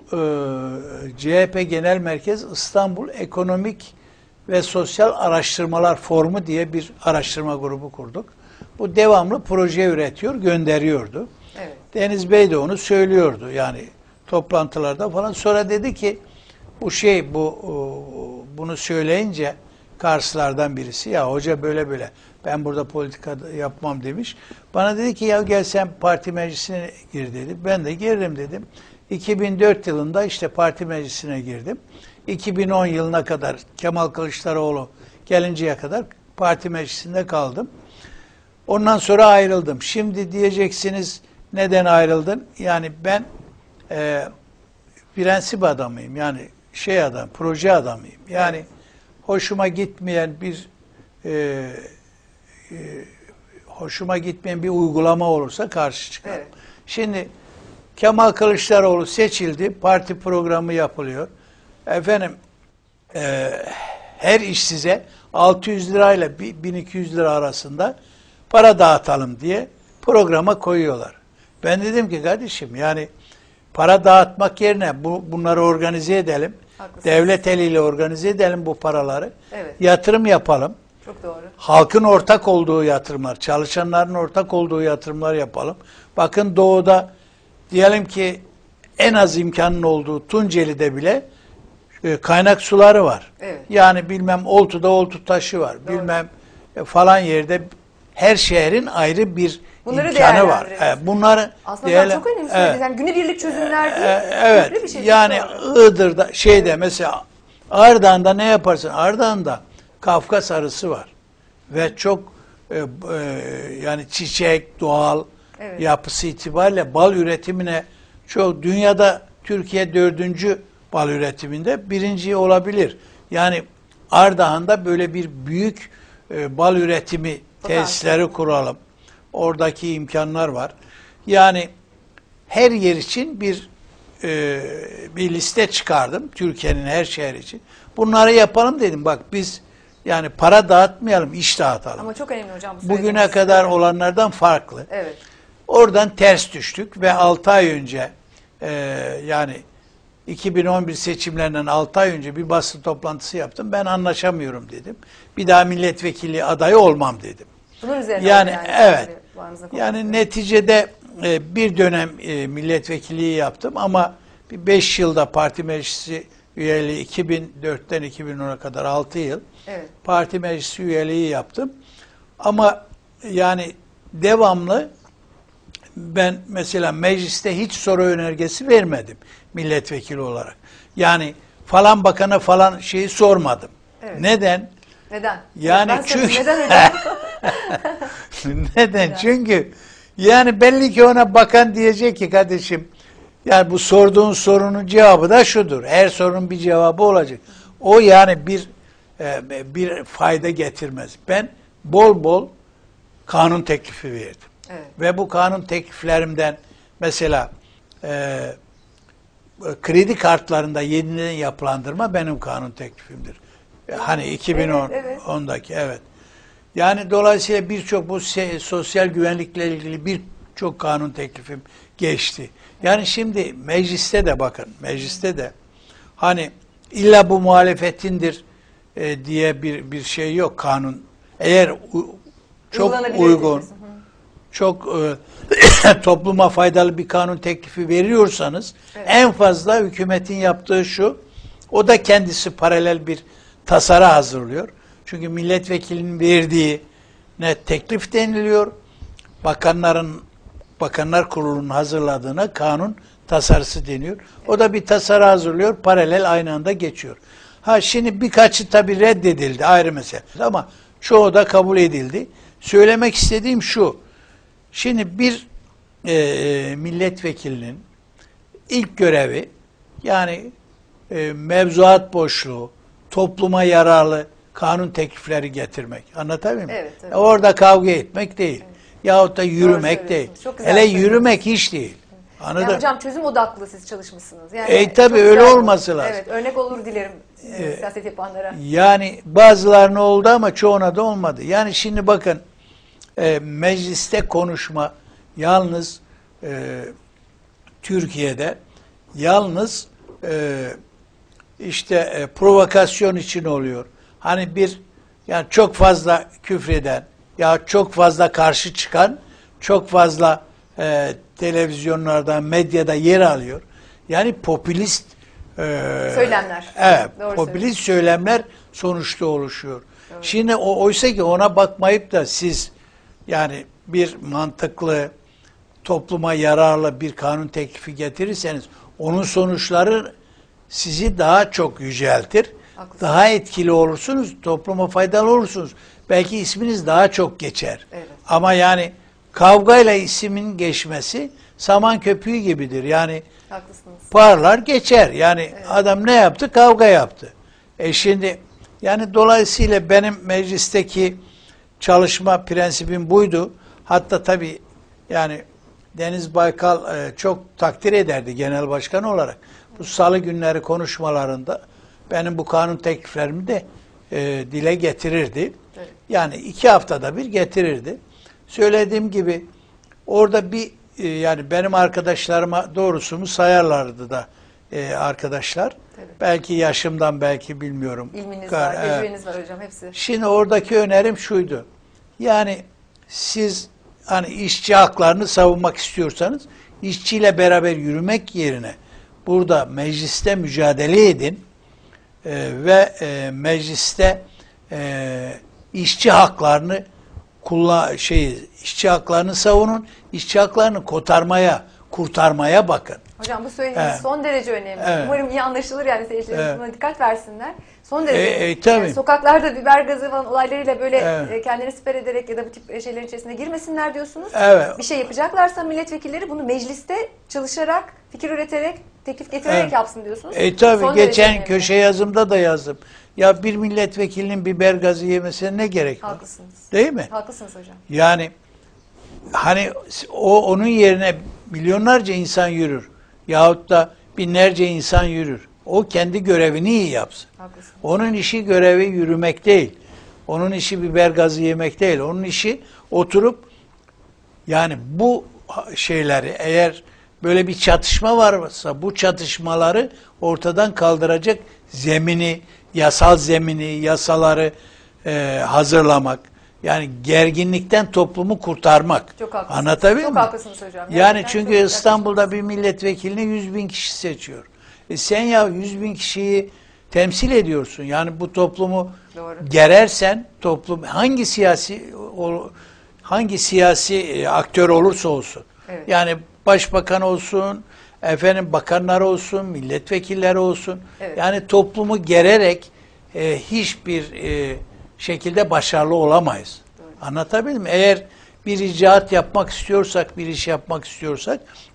e, C H P Genel Merkez İstanbul Ekonomik ve Sosyal Araştırmalar Formu diye bir araştırma grubu kurduk. Bu devamlı proje üretiyor, gönderiyordu. Evet. Deniz Bey de onu söylüyordu yani toplantılarda falan. Sonra dedi ki bu şey bu bunu söyleyince Karslardan birisi ya hoca böyle böyle ben burada politika yapmam demiş. Bana dedi ki ya gel sen parti meclisine gir dedi. Ben de girdim dedim. iki bin dört yılında işte parti meclisine girdim. iki bin on yılına kadar Kemal Kılıçdaroğlu gelinceye kadar parti meclisinde kaldım. Ondan sonra ayrıldım. Şimdi diyeceksiniz neden ayrıldın? Yani ben e, prensip adamıyım. Yani şey adam, proje adamıyım. Yani evet. hoşuma gitmeyen bir e, e, hoşuma gitmeyen bir uygulama olursa karşı çıkarım. Evet. Şimdi Kemal Kılıçdaroğlu seçildi. Parti programı yapılıyor. Efendim e, her işsize altı yüz lirayla bin iki yüz lira arasında para dağıtalım diye programa koyuyorlar. Ben dedim ki kardeşim yani para dağıtmak yerine bu, bunları organize edelim. Haklısınız. Devlet eliyle organize edelim bu paraları. Evet. Yatırım yapalım. Çok doğru. Halkın ortak olduğu yatırımlar, çalışanların ortak olduğu yatırımlar yapalım. Bakın doğuda diyelim ki en az imkanın olduğu Tunceli'de bile e, kaynak suları var. Evet. Yani bilmem Oltu'da Oltu taşı var. Doğru. Bilmem e, falan yerde her şehrin ayrı bir Bunları imkanı var. E, bunları aslında değerli, çok önemli. Evet. Yani günübirlik çözümler değil. E, evet. Bir şey yani Iğdır'da şeyde evet. mesela Ardahan'da ne yaparsın? Ardahan'da Kafkas arısı var. Ve çok e, e, yani çiçek, doğal evet. yapısı itibariyle bal üretimine çok dünyada Türkiye dördüncü bal üretiminde birinci olabilir. Yani Ardahan'da böyle bir büyük e, bal üretimi tesisleri kuralım. Oradaki imkanlar var. Yani her yer için bir e, bir liste çıkardım. Türkiye'nin her şehri için. Bunları yapalım dedim. Bak biz yani para dağıtmayalım, iş dağıtalım. Ama çok önemli hocam. Bu Bugüne kadar olanlardan farklı. Evet. Oradan ters düştük ve altı ay önce e, yani iki bin on bir seçimlerinden altı ay önce bir basın toplantısı yaptım. Ben anlaşamıyorum dedim. Bir daha milletvekili adayı olmam dedim. Bunun üzerine yani, yani evet. Yani, yani neticede e, bir dönem e, milletvekilliği yaptım ama bir beş yılda parti meclisi üyeliği iki bin dörtten iki bin ona kadar altı yıl evet. parti meclisi üyeliği yaptım. Ama yani devamlı ben mesela mecliste hiç soru önergesi vermedim milletvekili olarak. Yani falan bakana falan şeyi sormadım. Evet. Neden? Neden? Yani ben çünkü neden hocam? Neden? Çünkü yani belli ki ona bakan diyecek ki kardeşim yani bu sorduğun sorunun cevabı da şudur. Her sorunun bir cevabı olacak. O yani bir e, bir fayda getirmez. Ben bol bol kanun teklifi verdim. Evet. Ve bu kanun tekliflerimden mesela e, kredi kartlarında yeniden yapılandırma benim kanun teklifimdir. Hani iki bin ondaki evet. evet. Yani dolayısıyla birçok bu sosyal güvenlikle ilgili birçok kanun teklifim geçti. Yani şimdi mecliste de bakın, mecliste de hani illa bu muhalefetindir e, diye bir bir şey yok kanun. Eğer u, çok uygun, çok e, topluma faydalı bir kanun teklifi veriyorsanız evet. en fazla hükümetin yaptığı şu, o da kendisi paralel bir tasarı hazırlıyor. Çünkü milletvekilinin verdiği ne teklif deniliyor, bakanların Bakanlar Kurulu'nun hazırladığına kanun tasarısı deniyor. O da bir tasarı hazırlıyor, paralel aynı anda geçiyor. Ha şimdi birkaçı tabii reddedildi, ayrı mesele. Ama çoğu da kabul edildi. Söylemek istediğim şu, şimdi bir e, milletvekilinin ilk görevi, yani e, mevzuat boşluğu, topluma yararlı kanun teklifleri getirmek. Anlatabiliyor muyum? Evet, evet. Orada kavga etmek değil. Evet. Yahut da yürümek değil. Hele yürümek hiç değil. Anladın? Yani hocam çözüm odaklı siz çalışmışsınız. Yani e tabi öyle olması lazım. Evet, örnek olur dilerim e, siyaset yapanlara. Yani bazılarına oldu ama çoğuna da olmadı. Yani şimdi bakın e, mecliste konuşma yalnız e, Türkiye'de yalnız e, işte e, provokasyon için oluyor. Hani bir yani çok fazla küfreden ya çok fazla karşı çıkan, çok fazla e, televizyonlarda, medyada yer alıyor. Yani popülist e, söylemler. Evet, Doğru popülist söylemler sonuçta oluşuyor. Doğru. Şimdi o oysa ki ona bakmayıp da siz yani bir mantıklı, topluma yararlı bir kanun teklifi getirirseniz onun sonuçları sizi daha çok yüceltir. Haklısın. Daha etkili olursunuz, topluma faydalı olursunuz. Belki isminiz daha çok geçer. Evet. Ama yani kavgayla ismin geçmesi saman köpüğü gibidir. Yani Haklısınız. parlar geçer. Yani evet. adam ne yaptı? Kavga yaptı. E şimdi yani dolayısıyla benim meclisteki çalışma prensibim buydu. Hatta tabii yani Deniz Baykal e, çok takdir ederdi genel başkan olarak. Bu salı günleri konuşmalarında benim bu kanun tekliflerimi de e, dile getirirdi. Evet. Yani iki haftada bir getirirdi. Söylediğim gibi orada bir e, yani benim arkadaşlarıma doğrusunu sayarlardı da e, arkadaşlar. Tabii. Belki yaşımdan, belki bilmiyorum. İlminiz Kar- var, e, tecrübeniz var hocam hepsi. Şimdi oradaki önerim şuydu. Yani siz hani işçi haklarını savunmak istiyorsanız işçiyle beraber yürümek yerine burada mecliste mücadele edin e, ve e, mecliste e, işçi haklarını kullan şey işçi haklarını savunun, işçi haklarını kotarmaya, kurtarmaya bakın. Hocam bu söylediğiniz Evet. son derece önemli. Evet. Umarım iyi anlaşılır, yani seyircilerimiz Evet. buna dikkat versinler. Son derece E, önemli. e, tabii. Yani sokaklarda biber gazı falan olaylarıyla böyle Evet. e, kendini siper ederek ya da bu tip şeylerin içerisine girmesinler diyorsunuz. Evet. Bir şey yapacaklarsa milletvekilleri bunu mecliste çalışarak, fikir üreterek, teklif getirerek Evet. yapsın diyorsunuz. E tabi Son derece geçen önemli. köşe yazımda da yazdım. Ya bir milletvekilinin biber gazı yemesine ne gerek var? Haklısınız. Değil mi? Haklısınız hocam. Yani hani o onun yerine milyonlarca insan yürür. Yahut da binlerce insan yürür. O kendi görevini iyi yapsın. Haklısınız. Onun işi görevi yürümek değil. Onun işi biber gazı yemek değil. Onun işi oturup yani bu şeyleri eğer böyle bir çatışma varsa bu çatışmaları ortadan kaldıracak zemini, yasal zemini, yasaları e, hazırlamak. Yani gerginlikten toplumu kurtarmak. Çok haklısınız. Anlatabiliyor Çok muyum? haklısınız hocam. Yani Gerçekten çünkü çok İstanbul'da bir milletvekilini yüz bin kişi seçiyor. E sen ya yüz bin kişiyi temsil ediyorsun. Yani bu toplumu Doğru. gerersen toplum hangi siyasi o- hangi siyasi e, aktör olursa olsun. Evet. Yani başbakan olsun, efendim bakanlar olsun, milletvekilleri olsun. Evet. Yani toplumu gererek e, hiçbir e, şekilde başarılı olamayız. Doğru. Anlatabildim mi? Eğer bir icraat yapmak istiyorsak, bir iş yapmak istiyorsak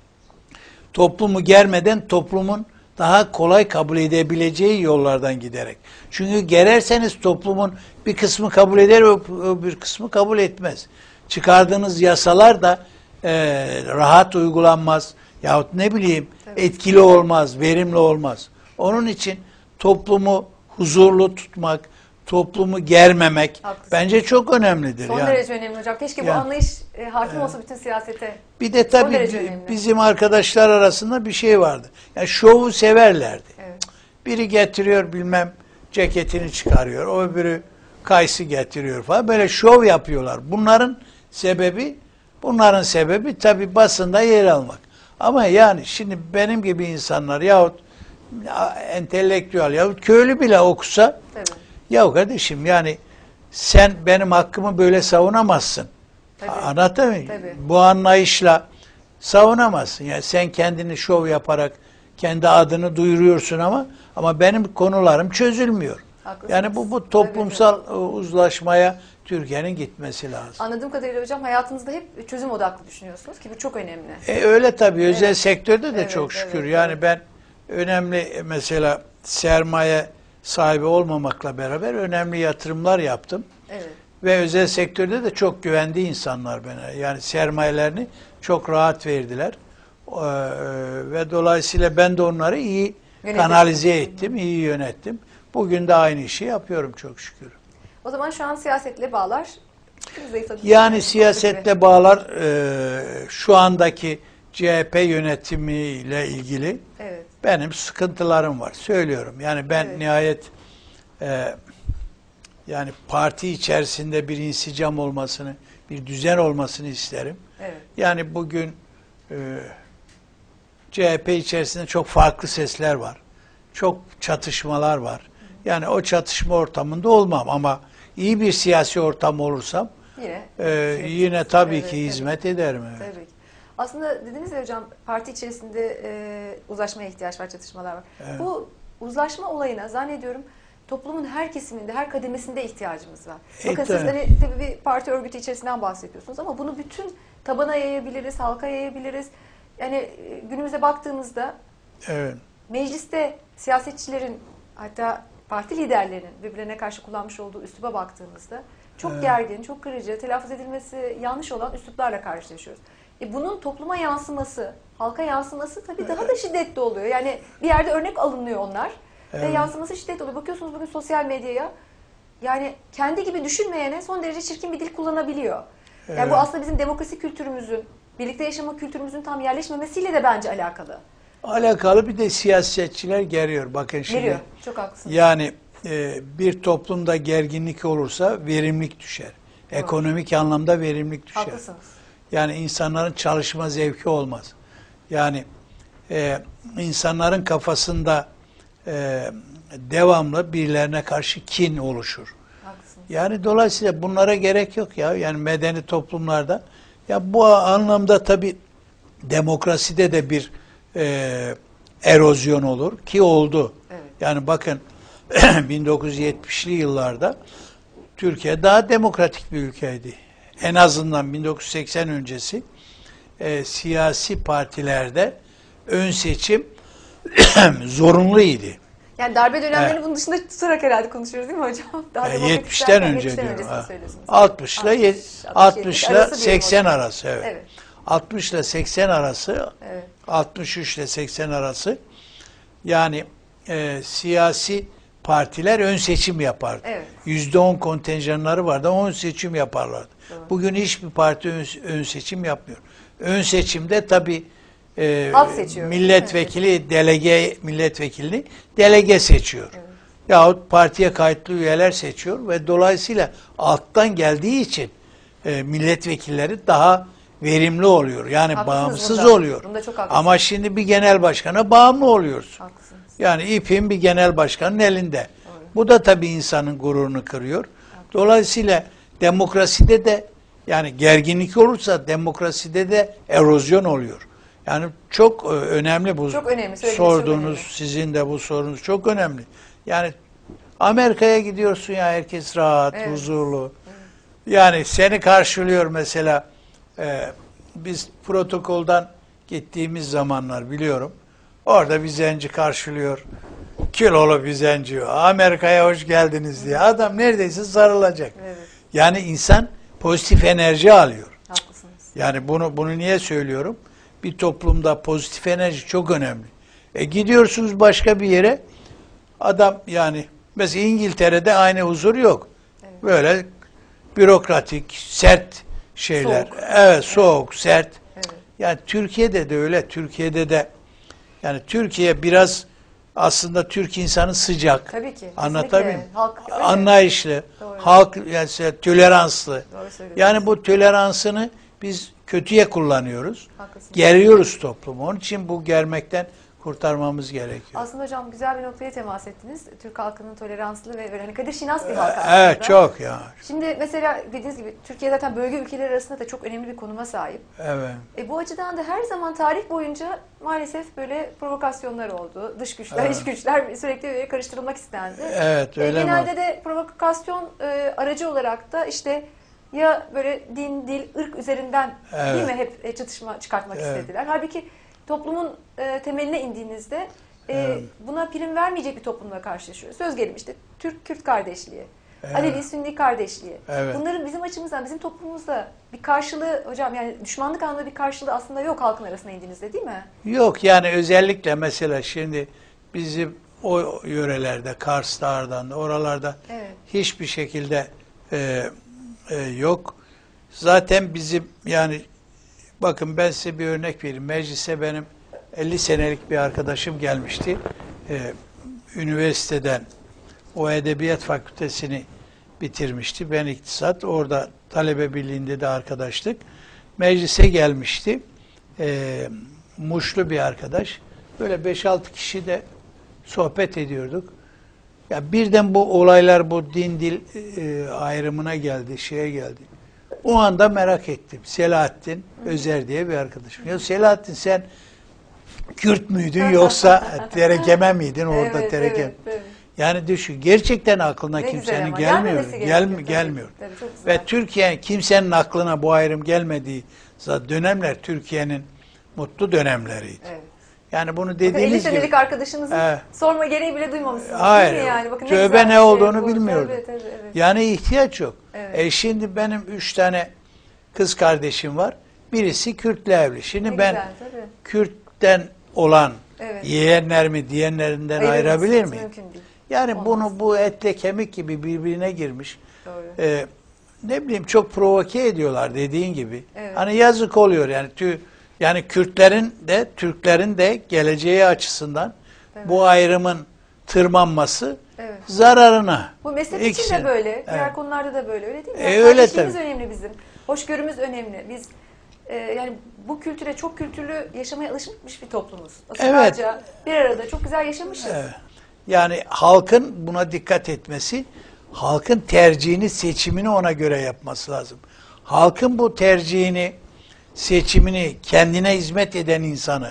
toplumu germeden toplumun daha kolay kabul edebileceği yollardan giderek. Çünkü gererseniz toplumun bir kısmı kabul eder, bir kısmı kabul etmez. Çıkardığınız yasalar da e, rahat uygulanmaz. Yahut ne bileyim Tabii. etkili olmaz, verimli olmaz. Onun için toplumu huzurlu tutmak, toplumu germemek Haklısınız. bence çok önemlidir. Son yani. derece önemli hocam. Keşke bu Yani. anlayış e, hakim olsa bütün siyasete. Bir de Son tabii derece bi- önemli. bizim arkadaşlar arasında bir şey vardı. Yani şovu severlerdi. Evet. Biri getiriyor bilmem ceketini çıkarıyor. O öbürü kayısı getiriyor falan. Böyle şov yapıyorlar. Bunların sebebi bunların sebebi tabii basında yer almak. Ama yani şimdi benim gibi insanlar yahut ya, entelektüel yahut köylü bile okusa Tabii. ya kardeşim yani sen benim hakkımı böyle savunamazsın. Tabii. Anladın mı? Tabii. Bu anlayışla savunamazsın. Yani sen kendini şov yaparak kendi adını duyuruyorsun ama ama benim konularım çözülmüyor. Haklısınız. Yani bu bu Tabii, toplumsal e, uzlaşmaya Türkiye'nin gitmesi lazım. Anladığım kadarıyla hocam hayatınızda hep çözüm odaklı düşünüyorsunuz ki bu çok önemli. E, öyle tabii özel Evet. sektörde de Evet, çok şükür. evet, yani evet. ben önemli e, mesela sermaye sahibi olmamakla beraber önemli yatırımlar yaptım. Evet. Ve özel sektörde de çok güvendi insanlar bana. Yani sermayelerini çok rahat verdiler. Ee, ve dolayısıyla ben de onları iyi Yönettim. kanalize ettim, iyi yönettim. Bugün de aynı işi yapıyorum çok şükür. O zaman şu an siyasetle bağlar zayıfladı. Yani siyasetle bağlar e, şu andaki C H P yönetimiyle ilgili Evet. benim sıkıntılarım var. Söylüyorum. Yani ben Evet. nihayet e, yani parti içerisinde bir insicam olmasını, bir düzen olmasını isterim. Evet. Yani bugün e, C H P içerisinde çok farklı sesler var. Çok çatışmalar var. Yani o çatışma ortamında olmam ama iyi bir siyasi ortam olursam Yine. e, Şey, yine tabii evet, ki evet. hizmet ederim. Evet. Tabii ki. Aslında dediniz ya hocam parti içerisinde e, uzlaşmaya ihtiyaç var, çatışmalar var. Evet. Bu uzlaşma olayına zannediyorum toplumun her kesiminde, her kademesinde ihtiyacımız var. E, Bakın siz tabii. hani tabii bir parti örgütü içerisinden bahsediyorsunuz ama bunu bütün tabana yayabiliriz, halka yayabiliriz. Yani e, günümüze baktığımızda Evet. mecliste siyasetçilerin hatta parti liderlerinin birbirlerine karşı kullanmış olduğu üsluba baktığımızda çok Evet. gergin, çok kırıcı, telaffuz edilmesi yanlış olan üsluplarla karşılaşıyoruz. E bunun topluma yansıması, halka yansıması tabii daha da şiddetli oluyor. Yani bir yerde örnek alınıyor onlar. Evet. Ve yansıması şiddetli oluyor. Bakıyorsunuz bugün sosyal medyaya, yani kendi gibi düşünmeyene son derece çirkin bir dil kullanabiliyor. Yani evet. Bu aslında bizim demokrasi kültürümüzün, birlikte yaşama kültürümüzün tam yerleşmemesiyle de bence alakalı. Alakalı, bir de siyasetçiler geriyor. Bakın şimdi. Geriyor. Çok haklısınız. Yani e, bir toplumda gerginlik olursa verimlilik düşer. Doğru. Ekonomik anlamda verimlilik düşer. Haklısınız. Yani insanların çalışma zevki olmaz. Yani e, insanların kafasında e, devamlı birilerine karşı kin oluşur. Haklısınız. Yani dolayısıyla bunlara gerek yok ya. Yani medeni toplumlarda. Ya bu anlamda tabii demokraside de bir e, erozyon olur ki oldu. Evet. Yani bakın bin dokuz yüz yetmişli yıllarda Türkiye daha demokratik bir ülkeydi. En azından bin dokuz yüz seksen öncesi e, siyasi partilerde ön seçim zorunluydu. Yani darbe dönemlerini evet. Bunun dışında tutarak herhalde konuşuyoruz değil mi hocam? Daha e, yetmişten önce diyorum. altmış ile seksen arası. Evet. Evet. altmış ile seksen arası, evet. altmış üç ile seksen arası, yani e, siyasi partiler ön seçim yapardı. Evet. yüzde on kontenjanları vardı, ön seçim yaparlardı. Doğru. Bugün hiçbir parti ön, ön seçim yapmıyor. Ön seçimde tabii e, milletvekili, evet. delege milletvekilini delege seçiyor. Evet. Yahut partiye kayıtlı üyeler seçiyor ve dolayısıyla alttan geldiği için e, milletvekilleri daha verimli oluyor. Yani haklısınız, bağımsız bunda. Oluyor. Bunda çok ama şimdi bir genel başkana bağımlı oluyoruz. Haklısınız. Yani ipin bir genel başkanın elinde. Doğru. Bu da tabii insanın gururunu kırıyor. Haklısınız. Dolayısıyla demokraside de, yani gerginlik olursa demokraside de erozyon oluyor. Yani çok önemli bu çok önemli, sorduğunuz, önemli. Sizin de bu sorunuz çok önemli. Yani Amerika'ya gidiyorsun ya, herkes rahat, evet. huzurlu. Evet. Yani seni karşılıyor mesela. Ee, biz protokoldan gittiğimiz zamanlar biliyorum. Orada bir zenci karşılıyor. Kilolu bir zenci. Amerika'ya hoş geldiniz diye. Adam neredeyse sarılacak. Evet. Yani insan pozitif enerji alıyor. Haklısınız. Yani bunu bunu niye söylüyorum? Bir toplumda pozitif enerji çok önemli. E gidiyorsunuz başka bir yere, adam yani mesela İngiltere'de aynı huzur yok. Evet. Böyle bürokratik, sert şeyler. Soğuk. Evet, soğuk, evet. sert. Evet. Yani Türkiye'de de öyle. Türkiye'de de yani Türkiye biraz aslında Türk insanı sıcak. Tabii ki. Anlatabiliyor muyum? Halk anlayışlı, doğru. halk yani toleranslı. Yani bu toleransını biz kötüye kullanıyoruz. Haklısınız. Geriyoruz toplumu. Onun için bu germekten kurtarmamız gerekiyor. Aslında hocam güzel bir noktaya temas ettiniz. Türk halkının toleranslı ve hani kadir şinas bir halk aslında. Evet, çok ya. Şimdi mesela dediğiniz gibi Türkiye zaten bölge ülkeleri arasında da çok önemli bir konuma sahip. Evet. E, bu açıdan da her zaman tarih boyunca maalesef böyle provokasyonlar oldu. Dış güçler, evet. iç güçler sürekli karıştırılmak istendi. Evet, öyle e, Genelde mi? de provokasyon e, aracı olarak da işte ya böyle din, dil, ırk üzerinden evet. değil mi hep e, çatışma çıkartmak evet. istediler. Halbuki toplumun e, temeline indiğinizde e, evet. buna prim vermeyecek bir toplumla karşılaşıyoruz. Söz gelimi işte Türk-Kürt kardeşliği, evet. Alevi-Sünni kardeşliği. Evet. Bunların bizim açımızdan, bizim toplumumuzda bir karşılığı hocam, yani düşmanlık anlamında bir karşılığı aslında yok halkın arasına indiğinizde, değil mi? Yok, yani özellikle mesela şimdi bizim o yörelerde, Kars'ta, Ardahan'da, oralarda evet. hiçbir şekilde e, e, yok. Zaten bizim yani bakın ben size bir örnek vereyim. Meclise benim elli senelik bir arkadaşım gelmişti. Ee, üniversiteden o Edebiyat Fakültesini bitirmişti. Ben iktisat. Orada talebe birliğinde de arkadaşlık. Meclise gelmişti. Ee, Muşlu bir arkadaş. Böyle beş altı kişi de sohbet ediyorduk. Ya birden bu olaylar bu din dil e, ayrımına geldi, şeye geldi. O anda merak ettim. Selahattin Özer diye bir arkadaşım. Ya Selahattin, sen Kürt müydün yoksa terekeme miydin orada evet, terekem? Evet, evet. Yani düşün, gerçekten aklına ne kimsenin gelmiyor. Gel, gelmiyor. Tabii, ve Türkiye, kimsenin aklına bu ayrım gelmediği dönemler Türkiye'nin mutlu dönemleriydi. Evet. Yani bunu dediğiniz gibi. elli senelik arkadaşınızın evet. sorma gereği bile duymamışsınız. Hayır. Değil mi yani? Bakın tövbe ne, ne olduğunu şey bilmiyordu. Evet, evet, evet. Yani ihtiyaç yok. Evet. E şimdi benim üç tane kız kardeşim var. birisi Kürt'le evli. Şimdi Ne ben güzel, tabii. Kürt'ten olan Evet. yeğenler mi diyenlerinden Ayırması ayırabilir miyim? mümkün değil. Yani Olmaz. bunu bu etle kemik gibi birbirine girmiş. Doğru. Ee, ne bileyim çok provoke ediyorlar dediğin gibi. Evet. Hani yazık oluyor yani tü, yani Kürtlerin de Türklerin de geleceği açısından Evet. bu ayrımın tırmanması Evet. zararına. Bu meslek için İkisi. de böyle, diğer Evet. konularda da böyle, öyle değil mi? E, Yani öyle kardeşliğimiz tabii. önemli bizim. Hoşgörümüz önemli. Biz e, yani bu kültüre, çok kültürlü yaşamaya alışmış bir toplumuz. Asırlarca bir arada çok güzel yaşamışız. Evet. Yani halkın buna dikkat etmesi, halkın tercihini, seçimini ona göre yapması lazım. Halkın bu tercihini, seçimini, kendine hizmet eden insanı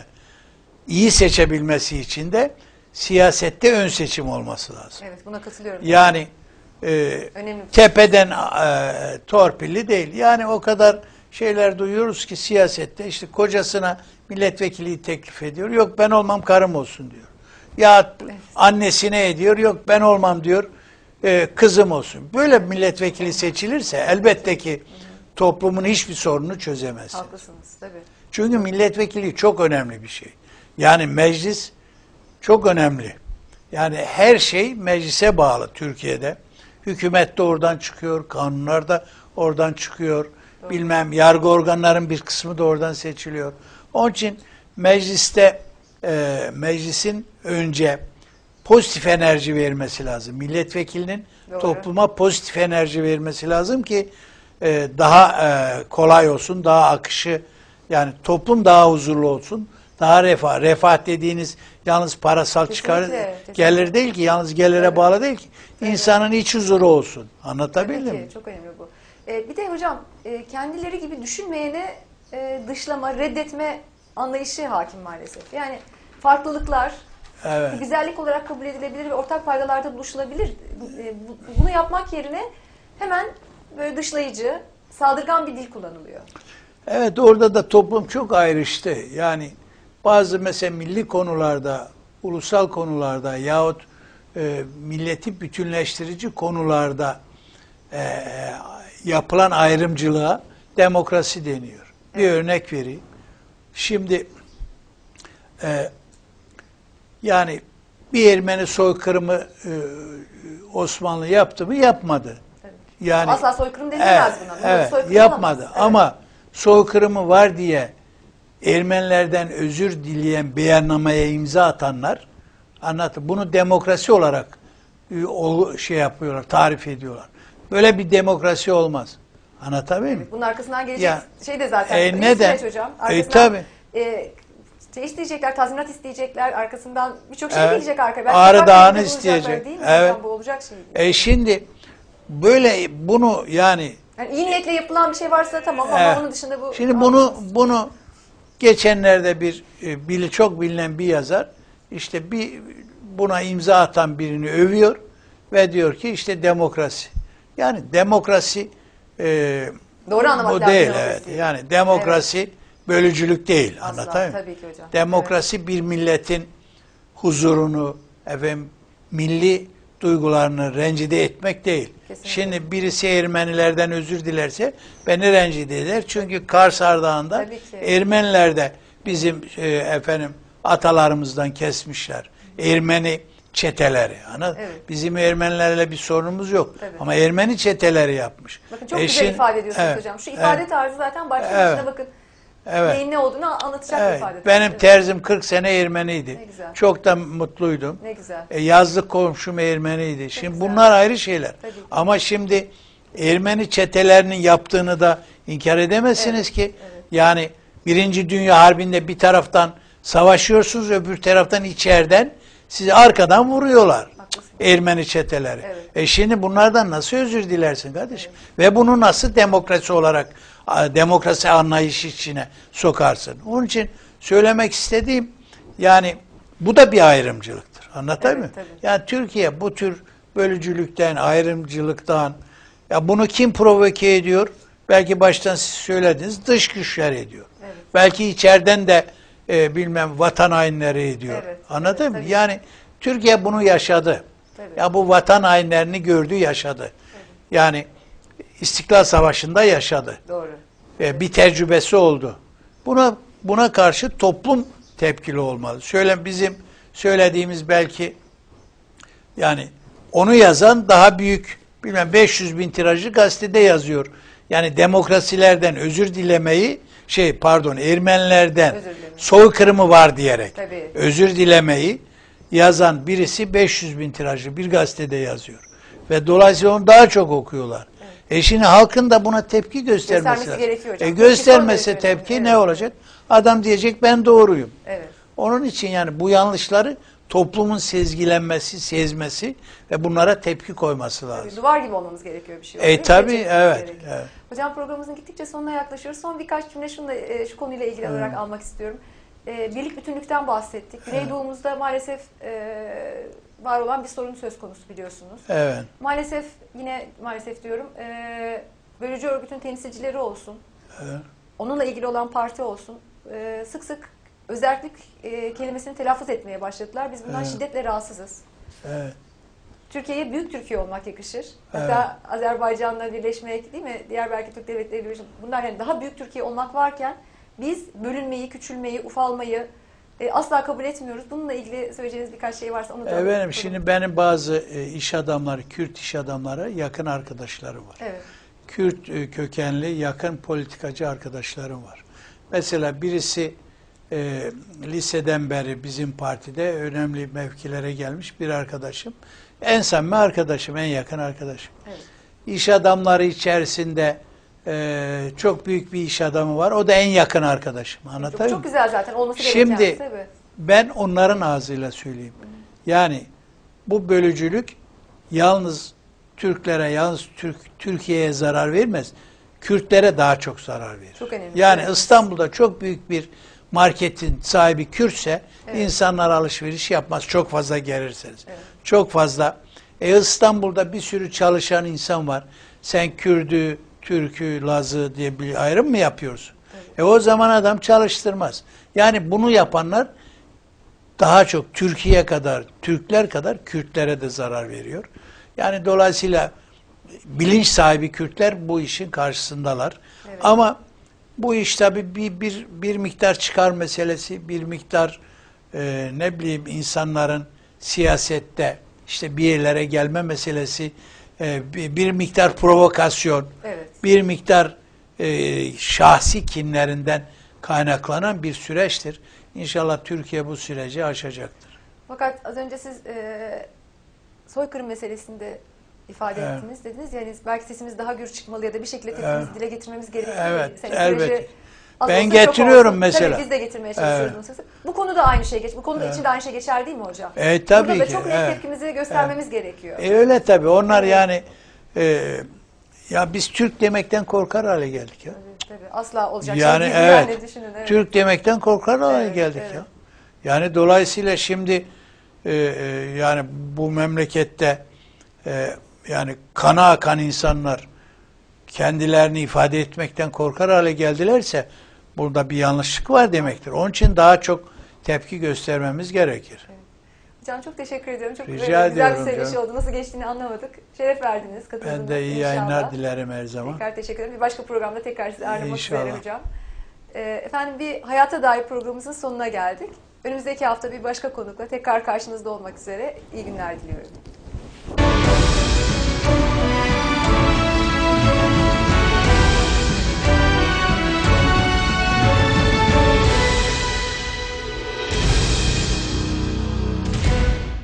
iyi seçebilmesi için de siyasette ön seçim olması lazım. Evet, buna katılıyorum. Yani e, Önemli. tepeden e, torpilli değil. Yani o kadar şeyler duyuyoruz ki siyasette işte kocasına milletvekili teklif ediyor. Yok ben olmam karım olsun diyor. Ya annesine ediyor. Yok ben olmam diyor. E, kızım olsun. Böyle milletvekili seçilirse elbette ki toplumun hiçbir sorununu çözemezsiniz. Haklısınız tabii. Çünkü milletvekili çok önemli bir şey. Yani meclis çok önemli. Yani her şey meclise bağlı Türkiye'de. Hükümet de oradan çıkıyor, kanunlar da oradan çıkıyor. Doğru. Bilmem yargı organların bir kısmı da oradan seçiliyor. Onun için mecliste e, meclisin önce pozitif enerji vermesi lazım. Milletvekilinin Doğru. topluma pozitif enerji vermesi lazım ki e, daha e, kolay olsun, daha akışı, yani toplum daha huzurlu olsun, daha refah. Refah dediğiniz yalnız parasal çıkar Kesinlikle, kesinlikle. gelir değil ki, yalnız gelire Evet. bağlı değil ki. Evet. İnsanın iç huzuru olsun. Anlatabildim Tabii mi? ki, çok önemli bu. Ee, bir de hocam e, kendileri gibi düşünmeyene e, dışlama, reddetme anlayışı hakim maalesef. Yani farklılıklar Evet. bir güzellik olarak kabul edilebilir ve ortak paydalarda buluşulabilir. E, bu- bunu yapmak yerine hemen böyle dışlayıcı, saldırgan bir dil kullanılıyor. Evet, orada da toplum çok ayrıştı. Yani bazı mesela milli konularda, ulusal konularda yahut e, milleti bütünleştirici konularda e, yapılan ayrımcılığa demokrasi deniyor. Bir Evet. örnek vereyim. Şimdi e, yani bir Ermeni soykırımı e, Osmanlı yaptı mı? Yapmadı. Tabii. Yani Asla soykırım denilemez evet, buna. Buna evet, soykırım yapmadı. olamaz. Evet. Ama soykırımı var diye Ermenilerden özür dileyen beyannamaya imza atanlar, anlatın, bunu demokrasi olarak e, o şey yapıyorlar, tarif ediyorlar. Böyle bir demokrasi olmaz. Anlatabiliyor muyum? Bunun arkasından gelecek Ya, şey de zaten e, iyi neden? süreç hocam. E, Arkasından tabii. e, şey isteyecekler, tazminat isteyecekler. Arkasından birçok şey Evet. gelecek arkaya. Belki Ağrı sokak Dağı'nı devleti bulacaklar, isteyecek. değil mi Evet. hocam? Bu olacak şey. E şimdi böyle bunu yani Yani iyi niyetle yapılan bir şey varsa tamam ama Evet. onun dışında bu... Şimdi bunu bunu geçenlerde bir e, bili çok bilinen bir yazar işte bir buna imza atan birini övüyor ve diyor ki işte demokrasi. Yani demokrasi e, Doğru anlamak bu lazım değil, demokrasiyi. evet. Yani demokrasi bölücülük değil. Asla, Anlatayım mı? tabii ki hocam. Demokrasi bir milletin huzurunu, efendim, milli duygularını rencide etmek değil. Kesinlikle. Şimdi birisi Ermenilerden özür dilerse beni rencide eder. Çünkü Kars Ardahan'da Tabii ki. Ermeniler de bizim e, efendim atalarımızdan kesmişler. Ermeni çeteleri. Anladın? Evet. Bizim Ermenilerle bir sorunumuz yok. Tabii. Ama Ermeni çeteleri yapmış. Bakın çok E güzel şimdi- ifade ediyorsunuz evet, hocam. Şu ifade evet, tarzı zaten başlı Evet. başına bakın evet. neyin ne olduğunu anlatacak bir Evet, ifade tarzı. benim Evet. terzim kırk sene Ermeniydi. Ne güzel. Çok da mutluydum. Ne güzel. E, yazlık komşum Ermeniydi. Şimdi güzel. bunlar ayrı şeyler. Tabii ki. Ama şimdi Ermeni çetelerinin yaptığını da inkar edemezsiniz Evet, ki. evet. Yani Birinci Dünya Harbi'nde bir taraftan savaşıyorsunuz, öbür taraftan içeriden sizi arkadan vuruyorlar. Haklısın. Ermeni çeteleri. Evet. E şimdi bunlardan nasıl özür dilersin kardeşim? Ve bunu nasıl demokrasi olarak, a, demokrasi anlayışı içine sokarsın? Onun için söylemek istediğim, yani bu da bir ayrımcılıktır. Anlatayım Evet, mı? tabii. Yani Türkiye bu tür bölücülükten, ayrımcılıktan, ya bunu kim provoke ediyor? Belki baştan siz söylediniz, dış güçler ediyor. Evet. Belki içeriden de e, bilmem vatan hainleri ediyor. Evet, Anladın evet, mı? tabii. Yani Türkiye bunu yaşadı. Tabii. Ya bu vatan hainlerini gördü, yaşadı. Yani İstiklal Savaşı'nda yaşadı. Doğru. e, bir tecrübesi oldu. Buna buna karşı toplum tepkili olmalı. Söyle bizim söylediğimiz belki yani onu yazan daha büyük bilmem beş yüz bin tirajlı gazetede yazıyor. Yani demokrasilerden özür dilemeyi şey pardon Ermenilerden soykırımı var diyerek Tabii. özür dilemeyi yazan birisi beş yüz bin tirajlı bir gazetede yazıyor. Ve dolayısıyla onu daha çok okuyorlar. Evet. E şimdi halkın da buna tepki göstermesi lazım. Gerekiyor hocam. E göstermese tepki evet. ne olacak? Adam diyecek ben doğruyum. Evet. Onun için yani bu yanlışları toplumun sezgilenmesi, sezmesi ve bunlara tepki koyması lazım. Tabii, duvar gibi olmamız gerekiyor bir şey. E tabii evet, evet. Hocam programımızın gittikçe sonuna yaklaşıyoruz. Son birkaç cümle şunu da, şu konuyla ilgili olarak hmm. almak istiyorum. Birlik bütünlükten bahsettik. Güneydoğumuzda maalesef e, var olan bir sorun söz konusu biliyorsunuz. Evet. Maalesef yine maalesef diyorum e, bölücü örgütün temsilcileri olsun. Evet. Onunla ilgili olan parti olsun. E, sık sık özellik e, kelimesini telaffuz etmeye başladılar. Biz bundan evet. şiddetle rahatsızız. Evet. Türkiye'ye büyük Türkiye olmak yakışır. Hatta evet. Azerbaycan'la birleşmek değil mi? Diğer belki Türk devletleriyle birleşmek. Bunlar yani daha büyük Türkiye olmak varken biz bölünmeyi, küçülmeyi, ufalmayı e, asla kabul etmiyoruz. Bununla ilgili söyleyeceğiniz birkaç şey varsa onu da evet, benim şimdi benim bazı e, iş adamları, Kürt iş adamları yakın arkadaşlarım var. Evet. Kürt e, kökenli yakın politikacı arkadaşlarım var. Mesela birisi e, liseden beri bizim partide önemli mevkilere gelmiş bir arkadaşım. En samimi arkadaşım, en yakın arkadaşım. Evet. İş adamları içerisinde Ee, çok büyük bir iş adamı var. O da en yakın arkadaşım. Anlatayım çok, çok güzel zaten. Olması Şimdi gereken, tabii. ben onların ağzıyla söyleyeyim. Yani bu bölücülük yalnız Türklere, yalnız Türk Türkiye'ye zarar vermez. Kürtlere daha çok zarar verir. Çok önemli. Yani evet. İstanbul'da çok büyük bir marketin sahibi Kürtse evet. insanlar alışveriş yapmaz. Çok fazla gelirseniz. Evet. Çok fazla. E İstanbul'da bir sürü çalışan insan var. Sen Kürdü, Türk'ü, Laz'ı diye bir ayrım mı yapıyorsun? Evet. E o zaman adam çalıştırmaz. Yani bunu yapanlar daha çok Türkiye kadar, Türkler kadar Kürtlere de zarar veriyor. Yani dolayısıyla bilinç sahibi Kürtler bu işin karşısındalar. Evet. Ama bu iş tabii bir, bir, bir miktar çıkar meselesi, bir miktar e, ne bileyim insanların siyasette işte bir yerlere gelme meselesi, bir miktar provokasyon, evet. bir miktar e, şahsi kinlerinden kaynaklanan bir süreçtir. İnşallah Türkiye bu süreci aşacaktır. Fakat az önce siz e, soykırım meselesinde ifade evet. ettiniz. Dediniz yani belki sesimiz daha gür çıkmalı ya da bir şekilde tepkimizi evet. dile getirmemiz gerekiyor. Evet, elbette. Ben getiriyorum mesela. Tabii biz de getirmeye çalışıyoruz. Evet. Bu konuda aynı şey geç. Bu konuda evet. için de aynı şey geçer değil mi hocam? Evet tabii Burada ki. da çok net evet. tepkimizi göstermemiz evet. gerekiyor. E, öyle tabii. Onlar evet. yani e, ya biz Türk demekten korkar hale geldik ya. Tabii, tabii. Asla olacak yani, şey değil. Evet. Yani düşünün. Evet. Türk demekten korkar hale evet, geldik evet. ya. Yani dolayısıyla şimdi e, e, yani bu memlekette e, yani kana akan insanlar kendilerini ifade etmekten korkar hale geldilerse burada bir yanlışlık var demektir. Onun için daha çok tepki göstermemiz gerekir. Evet. Hocam çok teşekkür ediyorum. Çok Rica güzel ediyorum bir söyleşi canım. oldu. Nasıl geçtiğini anlamadık. Şeref verdiniz. Katıldınız. Ben de iyi inşallah. yayınlar dilerim her zaman. Tekrar teşekkür ederim. Bir başka programda tekrar sizi ağırlamak üzere hocam. Efendim bir hayata dair programımızın sonuna geldik. Önümüzdeki hafta bir başka konukla tekrar karşınızda olmak üzere. İyi günler diliyorum.